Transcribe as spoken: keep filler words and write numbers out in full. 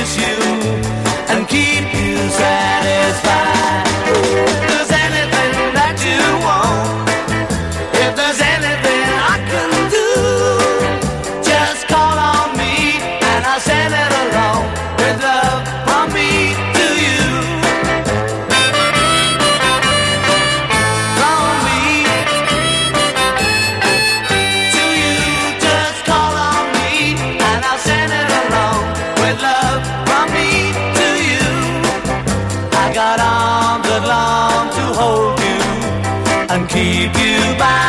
please you and keep you satisfied. If there's anything that you want, if there's anything I can do, just call on me and I'll send it along with love from me to you. From me to you, just call on me and I'll send it along with love from me to you. I got arms that long to hold you and keep you by